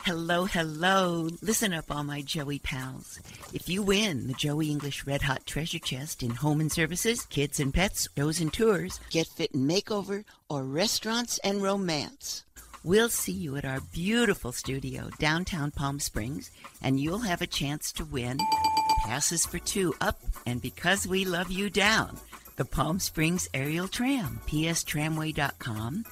Hello, hello. Listen up, all my Joey pals. If you win the Joey English Red Hot Treasure Chest in home and services, kids and pets, shows and tours, Get Fit and Makeover, or restaurants and romance, we'll see you at our beautiful studio downtown Palm Springs, and you'll have a chance to win passes for 2 up, and because we love you down, the Palm Springs Aerial Tram, pstramway.com,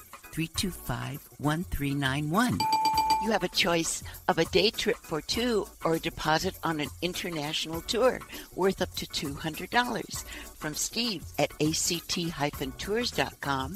325-1391. you have a choice of a day trip for 2 or a deposit on an international tour worth up to $200 from Steve at act-tours.com,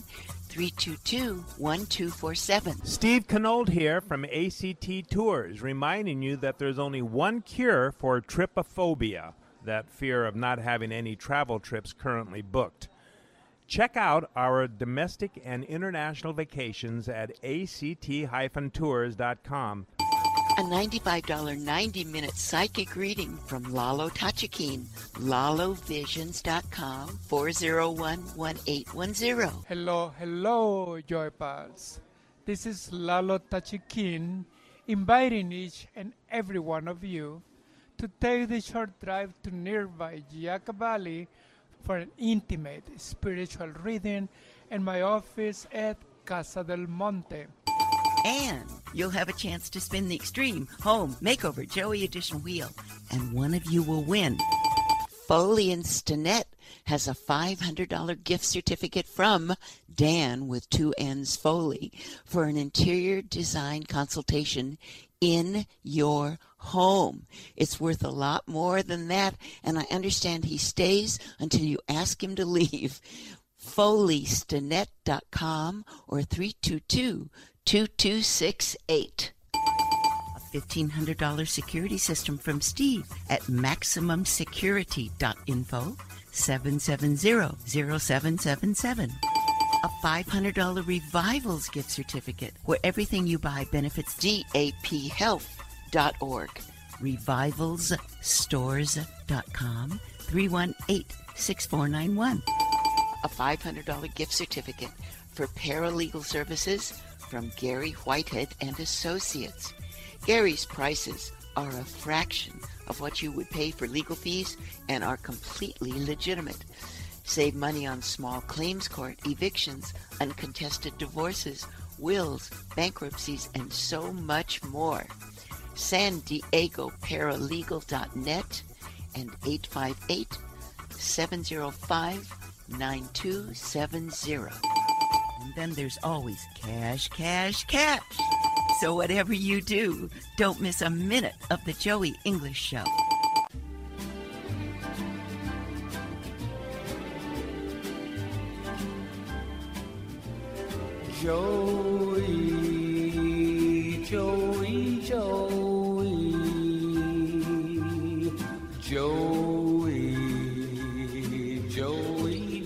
322-1247. Steve Canold here from ACT Tours, reminding you that there's only one cure for tripophobia, that fear of not having any travel trips currently booked. Check out our domestic and international vacations at act-tours.com. A $95 90-minute psychic reading from Lalo Tachikine, lalovisions.com, 401-1810. Hello, Joy Pals. This is Lalo Tachikin, inviting each and every one of you to take the short drive to nearby Giaca Valley for an intimate spiritual reading in my office at Casa del Monte. And you'll have a chance to spin the Extreme Home Makeover Joey Edition wheel, and one of you will win. Foley and Stinnett has a $500 gift certificate from Dan with 2 N's Foley for an interior design consultation in your home. It's worth a lot more than that, and I understand he stays until you ask him to leave. FoleyStinnett.com or 322-2268. A $1,500 security system from Steve at MaximumSecurity.info, 770-0777. A $500 Revivals gift certificate where everything you buy benefits DAPHealth.org. RevivalsStores.com, 318-6491. A $500 gift certificate for paralegal services from Gary Whitehead and Associates. Gary's prices are a fraction of what you would pay for legal fees and are completely legitimate. Save money on small claims court, evictions, uncontested divorces, wills, bankruptcies, and so much more. San Diego Paralegal.net and 858-705-9270. And then there's always cash, cash, cash. So whatever you do, don't miss a minute of the Joey English Show. Joey, Joey, Joey, Joey, Joey,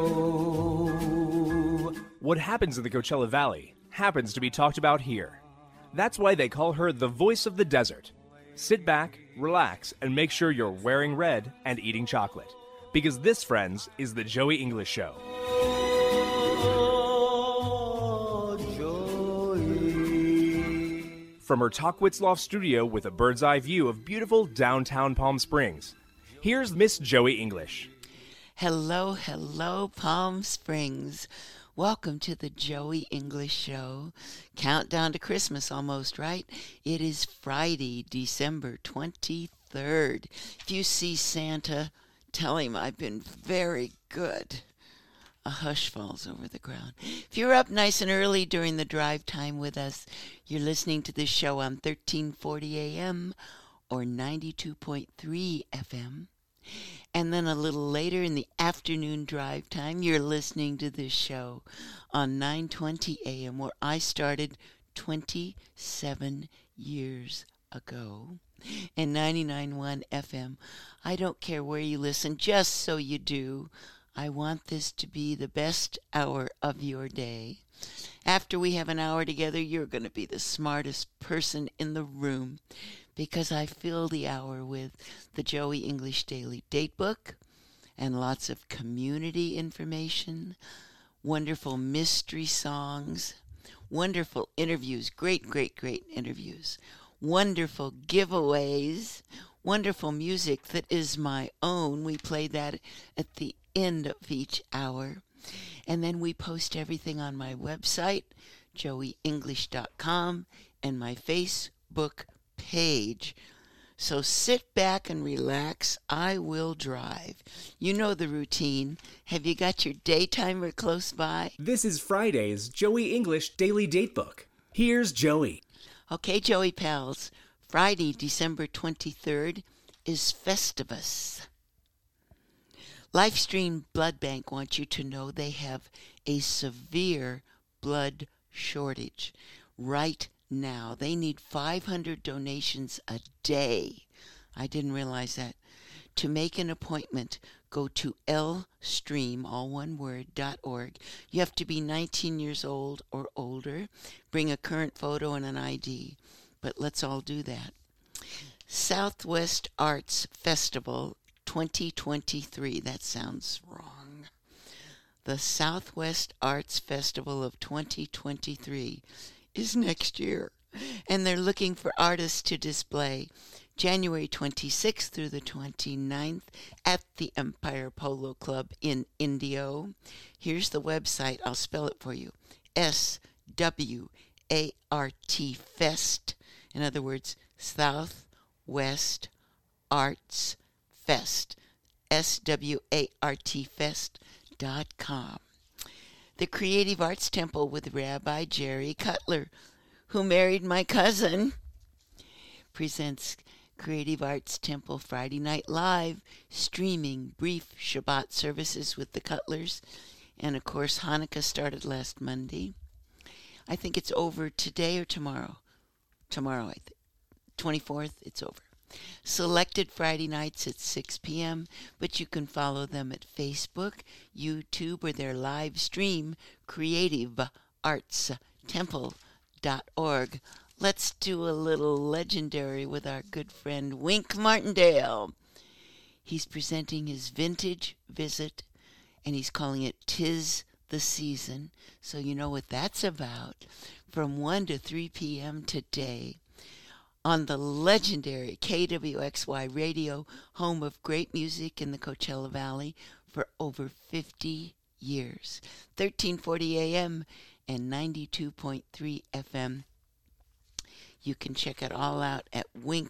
Joe. What happens in the Coachella Valley happens to be talked about here. That's why they call her the voice of the desert. Sit back, relax, and make sure you're wearing red and eating chocolate. Because this, friends, is the Joey English Show. From her Talkwitz Loft studio with a bird's eye view of beautiful downtown Palm Springs, here's Miss Joey English. Hello, Palm Springs. Welcome to the Joey English Show. Countdown to Christmas almost, right? It is Friday, December 23rd. If you see Santa, tell him I've been very good. A hush falls over the ground. If you're up nice and early during the drive time with us, you're listening to this show on 1340 AM or 92.3 FM. And then a little later in the afternoon drive time, you're listening to this show on 920 AM, where I started 27 years ago. And 99.1 FM. I don't care where you listen, just so you do. I want this to be the best hour of your day. After we have an hour together, you're going to be the smartest person in the room, because I fill the hour with the Joey English Daily Datebook and lots of community information, wonderful mystery songs, wonderful interviews, great interviews, wonderful giveaways, wonderful music that is my own. We play that at the end of each hour. And then we post everything on my website, joeyenglish.com, and my Facebook page. So sit back and relax. I will drive. You know the routine. Have you got your day timer close by? This is Friday's Joey English Daily Datebook. Here's Joey. Okay, Joey pals. Friday, December 23rd is Festivus. Lifestream Blood Bank wants you to know they have a severe blood shortage right now. They need 500 donations a day. I didn't realize that. To make an appointment, go to lstream, all one word, .org. You have to be 19 years old or older. Bring a current photo and an ID. But let's all do that. Southwest Arts Festival 2023. That sounds wrong. The Southwest Arts Festival of 2023 is next year, and they're looking for artists to display January 26th through the 29th at the Empire Polo Club in Indio. Here's the website. I'll spell it for you. SWART Fest. In other words, Southwest Arts Fest. SWARTfest.com. The Creative Arts Temple with Rabbi Jerry Cutler, who married my cousin, presents Creative Arts Temple Friday Night Live, streaming brief Shabbat services with the Cutlers. And of course, Hanukkah started last Monday. I think it's over today or tomorrow. Tomorrow, I think. 24th, it's over. Selected Friday nights at 6 p.m., but you can follow them at Facebook, YouTube, or their live stream, creativeartstemple.org. Let's do a little legendary with our good friend Wink Martindale. He's presenting his vintage visit, and he's calling it 'Tis the Season, so you know what that's about, from 1 to 3 p.m. today on the legendary KWXY Radio, home of great music in the Coachella Valley for over 50 years. 1340 AM and 92.3 FM. You can check it all out at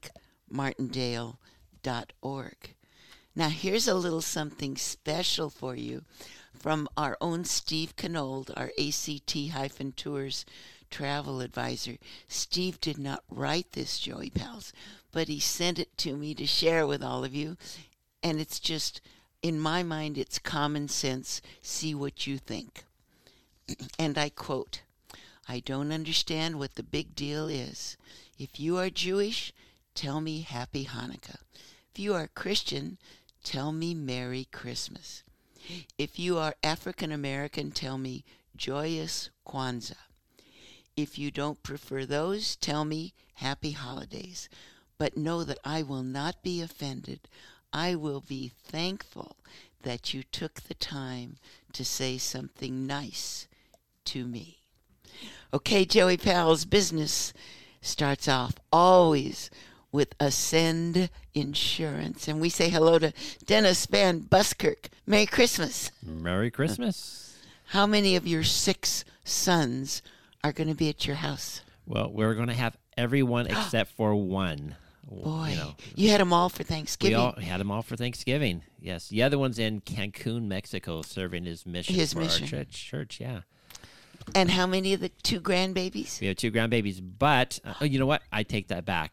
winkmartindale.org. Now here's a little something special for you from our own Steve Canold, our ACT-Tours travel advisor. Steve did not write this, Joey Pals, but he sent it to me to share with all of you. And it's just, in my mind, it's common sense. See what you think. And I quote, "I don't understand what the big deal is. If you are Jewish, tell me Happy Hanukkah. If you are Christian, tell me Merry Christmas. If you are African American, tell me Joyous Kwanzaa. If you don't prefer those, tell me Happy Holidays. But know that I will not be offended. I will be thankful that you took the time to say something nice to me." Okay, Joey Pals, business starts off always with Ascend Insurance. And we say hello to Dennis Van Buskirk. Merry Christmas. Merry Christmas. How many of your 6 sons are going to be at your house? Well, we're going to have everyone except for one. Boy, you had them all for Thanksgiving. We all had them all for Thanksgiving, yes. The other one's in Cancun, Mexico, serving his mission our church, yeah. And how many of the 2 grandbabies? We have 2 grandbabies, but you know what? I take that back.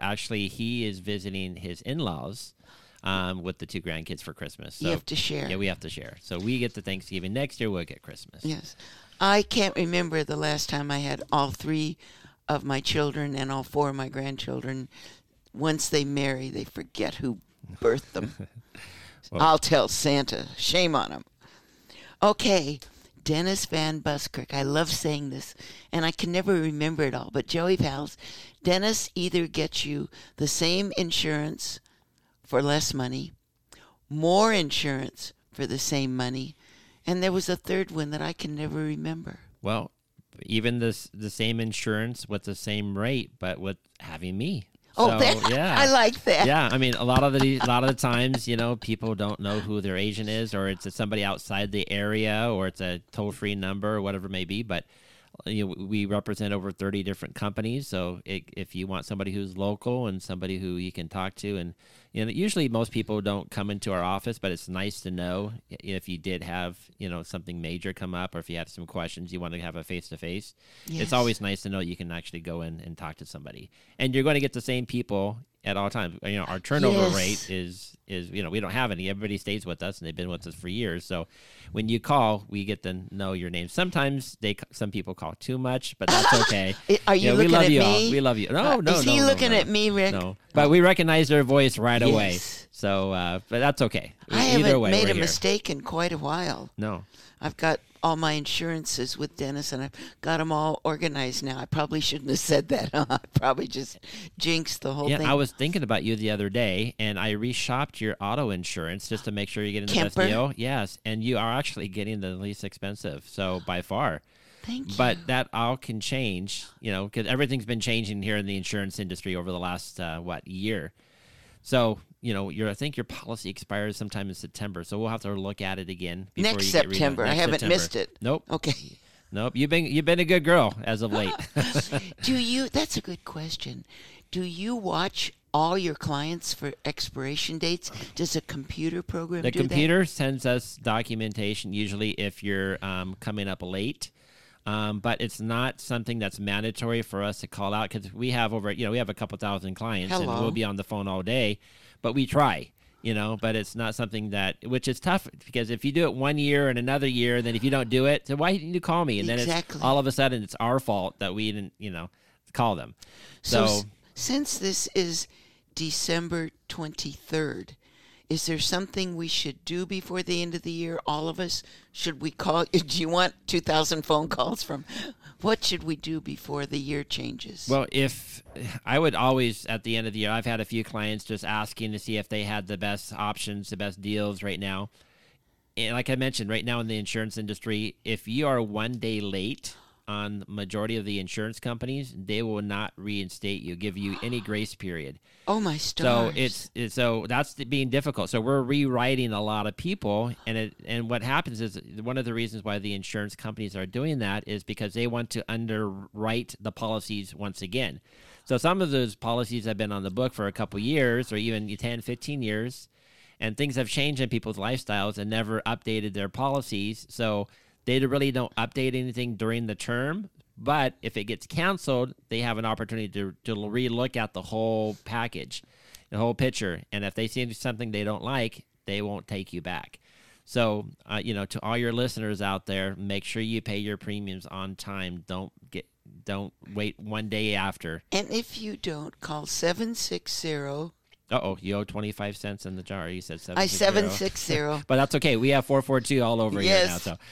He is visiting his in-laws with the 2 grandkids for Christmas. So, you have to share. Yeah, we have to share. So we get the Thanksgiving. Next year, we'll get Christmas. Yes. I can't remember the last time I had all 3 of my children and all 4 of my grandchildren. Once they marry, they forget who birthed them. Well, I'll tell Santa. Shame on him. Okay. Dennis Van Buskirk. I love saying this, and I can never remember it all. But Joey Pals, Dennis either gets you the same insurance for less money, more insurance for the same money, and there was a third one that I can never remember. Well, even the same insurance with the same rate, but with having me. Oh, So, that, yeah. I like that. Yeah, I mean, a lot of the times, people don't know who their agent is, or it's somebody outside the area, or it's a toll-free number, or whatever it may be. But we represent over 30 different companies. So if you want somebody who's local and somebody who you can talk to, and usually most people don't come into our office, but it's nice to know if you did have something major come up, or if you have some questions you want to have a face-to-face. Yes. It's always nice to know you can actually go in and talk to somebody, and you're going to get the same people at all times. Our turnover Yes. rate is we don't have any. Everybody stays with us, and they've been with us for years. So when you call, we get to know your name. Sometimes some people call too much, but that's okay. Are you we looking love at you me? all. We love you. No, Is he looking at me, Rick? No, but we recognize their voice right away. Yes. So, but that's okay. I Either haven't way, made we're a here. mistake in quite a while. No. I've got all my insurances with Dennis, and I've got them all organized now. I probably shouldn't have said that. I probably just jinxed the whole Yeah, thing. I was thinking about you the other day, and I reshopped your auto insurance just to make sure you're getting the Kemper? best deal. Yes, and you are actually getting the least expensive, so by far. Thank you. But that all can change, because everything's been changing here in the insurance industry over the last, year. So, I think your policy expires sometime in September, so we'll have to look at it again. Before Next you get renewed. September. I Next haven't September. missed it. Nope. Okay. Nope. You've been a good girl as of late. That's a good question. Do you watch all your clients for expiration dates? Does a computer program The do computer sends us documentation usually if you're coming up late. But it's not something that's mandatory for us to call out, because we have we have a couple thousand clients, and Hello. we'll be on the phone all day, but we try, but it's not something which is tough, because if you do it 1 year and another year, then if you don't do it, then why didn't you call me? And then Exactly. it's all of a sudden it's our fault that we didn't, call them. So So, since this is December 23rd, is there something we should do before the end of the year? All of us? Should we call? Do you want 2,000 phone calls from? What should we do before the year changes? well, if I would always, at the end of the year, I've had a few clients just asking to see if they had the best options, the best deals right now. And like I mentioned, right now in the insurance industry, if you are 1 day late on the majority of the insurance companies, they will not reinstate you, give you any grace period. oh my stars! So that's being difficult. So we're rewriting a lot of people, and what happens is, one of the reasons why the insurance companies are doing that is because they want to underwrite the policies once again. So some of those policies have been on the book for a couple years, or even 10, 15 years, and things have changed in people's lifestyles and never updated their policies. So they really don't update anything during the term. But if it gets canceled, they have an opportunity to relook at the whole package, the whole picture. And if they see something they don't like, they won't take you back. So, to all your listeners out there, make sure you pay your premiums on time. Don't wait 1 day after. And if you don't, call 760. Uh-oh, you owe 25 cents in the jar. You said 760. I 760. But that's okay. We have 442 all over here now. Yes. So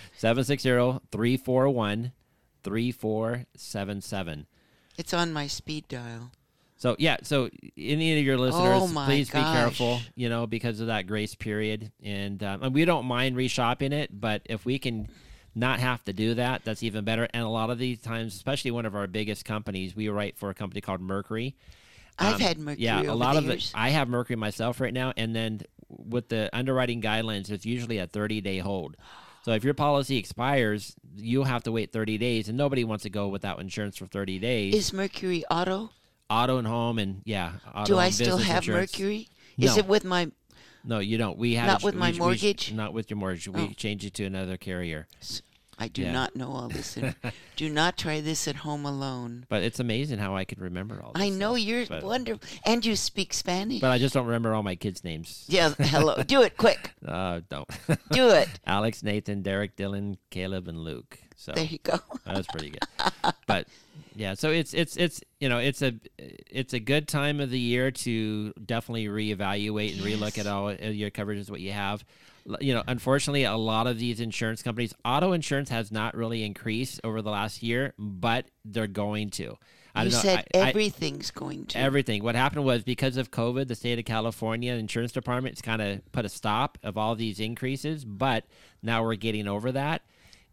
760-341-3477. It's on my speed dial. So, yeah, so any of your listeners, Oh, my please be gosh. careful, because of that grace period. And we don't mind reshopping it, but if we can not have to do that, that's even better. And a lot of these times, especially one of our biggest companies, we write for a company called Mercury. I've had Mercury Yeah, over a lot the of years. it. I have Mercury myself right now, and then with the underwriting guidelines, it's usually a 30-day hold. So if your policy expires, you'll have to wait 30 days, and nobody wants to go without insurance for 30 days. Is Mercury auto? Auto and home, and auto Do I and still business have insurance. Mercury? No. Is it with my? No, you don't. We had Not with my we- mortgage? not with your mortgage. Oh. We changed it to another carrier. I do Yeah. not know all this. Do not try this at home alone. But it's amazing how I could remember all this I know stuff. you're But- wonderful, and you speak Spanish. But I just don't remember all my kids' names. Yeah, hello. Do it quick. Don't. Do it. Alex, Nathan, Derek, Dylan, Caleb, and Luke. So There you go. that's pretty good. But yeah, so it's it's a good time of the year to definitely reevaluate and relook at all your coverages, what you have. Unfortunately, a lot of these insurance companies, auto insurance has not really increased over the last year, but they're going to. I You don't know. said I- everything's going to. Everything. What happened was, because of COVID, the state of California insurance department's kind of put a stop of all these increases, but now we're getting over that.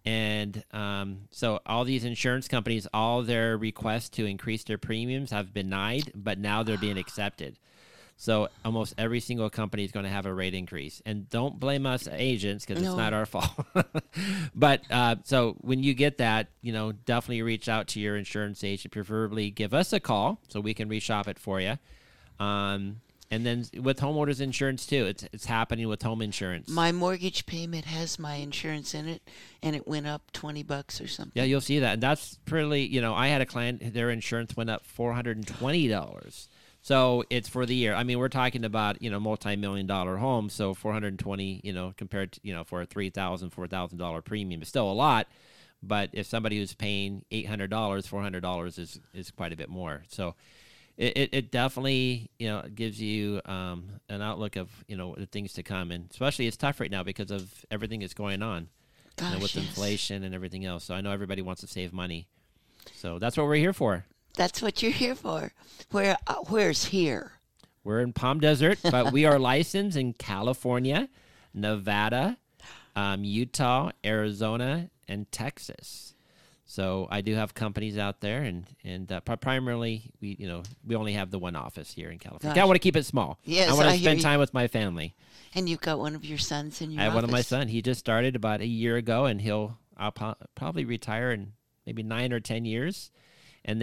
And so all these insurance companies, all their requests to increase their premiums have been denied, but now they're being accepted. So almost every single company is going to have a rate increase. And don't blame us agents because it's not our fault. But so when you get that, definitely reach out to your insurance agent. Preferably give us a call so we can reshop it for you. And then with homeowners insurance too, it's happening with home insurance. My mortgage payment has my insurance in it, and it went up $20 or something. Yeah, you'll see that. And that's pretty, I had a client, their insurance went up $420. So it's for the year. I mean, we're talking about, multi-million-dollar home. So 420, compared to, for a $3,000, $4,000 premium is still a lot. But if somebody who's paying $800, $400 is quite a bit more. So it definitely, gives you an outlook of, the things to come. And especially it's tough right now because of everything that's going on with inflation and everything else. So I know everybody wants to save money. So that's what we're here for. That's what you're here for. Where's here? We're in Palm Desert, but we are licensed in California, Nevada, Utah, Arizona, and Texas. So I do have companies out there, and primarily we only have the one office here in California. I want to keep it small. Yes, I want to spend time with my family. And you've got one of your sons in your I have office? one of my sons. He just started about a year ago, and I'll probably retire in maybe 9 or 10 years. And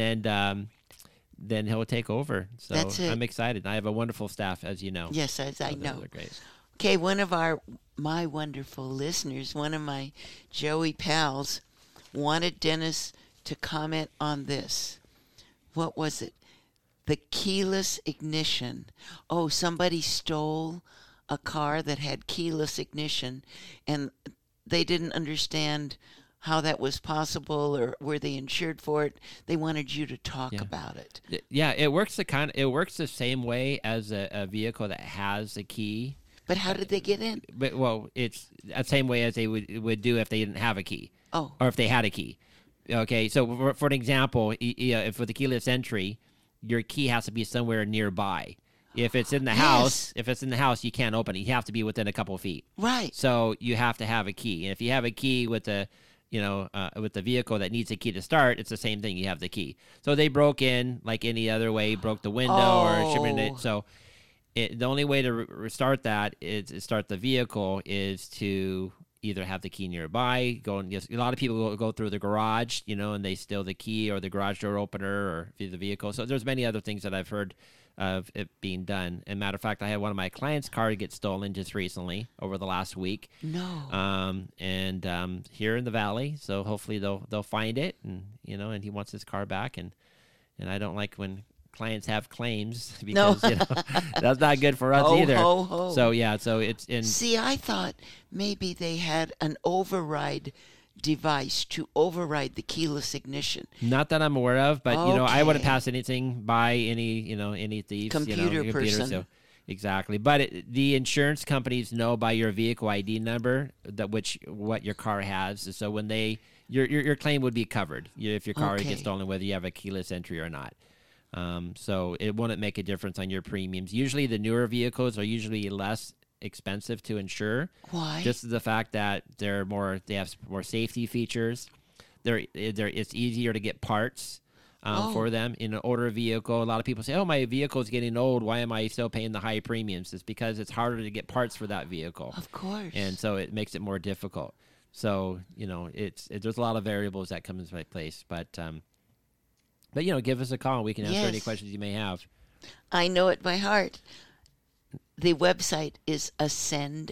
then he'll take over. So That's it. I'm excited. I have a wonderful staff, as you know. Yes, as I know. They're great. Okay, one of my wonderful listeners, one of my Joey pals, wanted Dennis to comment on this. What was it? The keyless ignition. Oh, somebody stole a car that had keyless ignition, and they didn't understand how that was possible, or were they insured for it? They wanted you to talk about it. Yeah, it works the same way as a vehicle that has a key. But how did they get in? But it's the same way as they would do if they didn't have a key. Oh. Or if they had a key. Okay, so for an example, if for the keyless entry, your key has to be somewhere nearby. If it's in the house, you can't open it. You have to be within a couple of feet. Right. So you have to have a key. And if you have a key with the with the vehicle that needs a key to start, it's the same thing. You have the key. So they broke in like any other way, broke the window or shimmered it. So the only way to restart that start the vehicle is to either have the key nearby. A lot of people go through the garage, and they steal the key or the garage door opener or the vehicle. So there's many other things that I've heard of it being done. And matter of fact, I had one of my clients' car get stolen just recently over the last week. No. And here in the valley, so hopefully they'll find it, and and he wants his car back, and I don't like when clients have claims because that's not good for us either. Ho, ho. So yeah, so it's in. See, I thought maybe they had an override device to override the keyless ignition. Not that I'm aware of, but I wouldn't Okay. pass anything by any thieves, Computer person. So, exactly, but the insurance companies know by your vehicle ID number what your car has. So when your claim would be covered if your car Okay. gets stolen, whether you have a keyless entry or not. So it wouldn't make a difference on your premiums. Usually, the newer vehicles are usually less expensive to insure. Why? Just the fact that they have more safety features. It's easier to get parts for them. In an older vehicle, a lot of people say, "Oh, my vehicle is getting old. Why am I still paying the high premiums?" It's because it's harder to get parts for that vehicle. Of course. And so it makes it more difficult. So there's a lot of variables that come into place, but give us a call and we can answer any Yes. questions you may have. I know it by heart. The website is Ascend,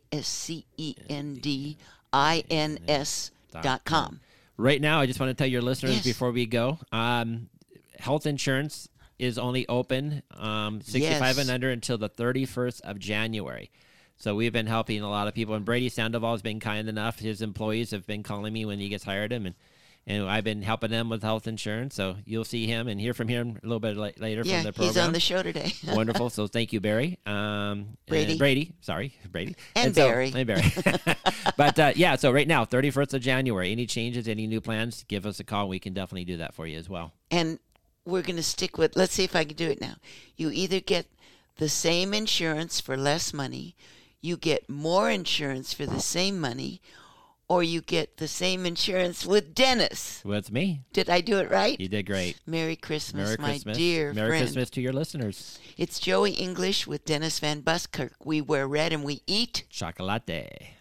ASCENDINS.com. Right now, I just want to tell your listeners Yes. before we go, health insurance is only open 65 and under until the 31st of January. So we've been helping a lot of people, and Brady Sandoval has been kind enough. His employees have been calling me when he gets hired him, and I've been helping them with health insurance. So you'll see him and hear from him a little bit later Yeah, from the program. he's on the show today. Wonderful. So thank you, Barry. Brady. Brady. And so- Barry. And Barry. But so right now, 31st of January, any changes, any new plans, give us a call. We can definitely do that for you as well. And we're going to stick with, let's see if I can do it now. You either get the same insurance for less money, you get more insurance for the same money, or you get the same insurance with Dennis. Well, it's me. Did I do it right? You did great. Merry Christmas, Merry my Christmas. dear Merry friend. Christmas to your listeners. It's Joey English with Dennis Van Buskirk. We wear red and we eat Chocolate.